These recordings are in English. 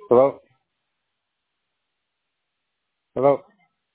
Hello? Hello?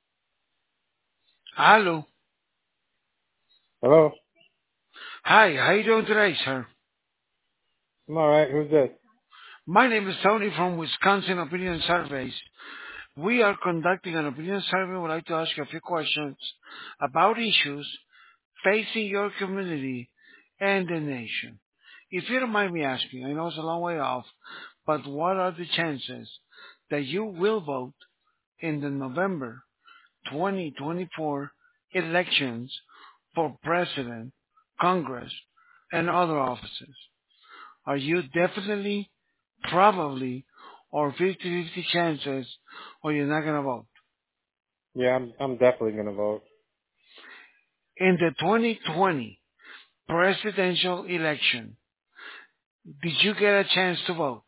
Hello. Hello? Hi, how you doing today, sir? I'm alright. Who's this? My name is Tony from Wisconsin Opinion Surveys. We are conducting an opinion survey. We'd like to ask you a few questions about issues facing your community and the nation. If you don't mind me asking, I know it's a long way off, but what are the chances that you will vote in the November 2024 elections for president, Congress, and other offices? Are you definitely, probably, or 50-50 chances, or you're not going to vote? Yeah, I'm definitely gonna vote. In the 2020 presidential election, did you get a chance to vote?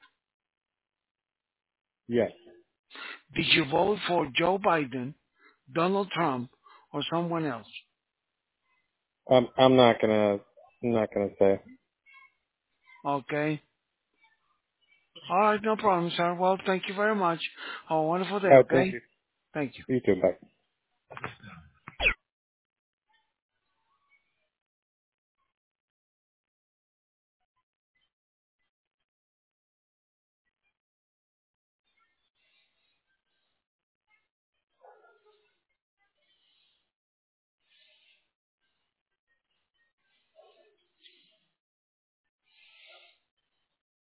Yes. Did you vote for Joe Biden, Donald Trump, or someone else? I'm not gonna say. Okay. All right, no problem, sir. Well, thank you very much. Have a wonderful day, Alright, thank okay? you. Thank you. You too, bye.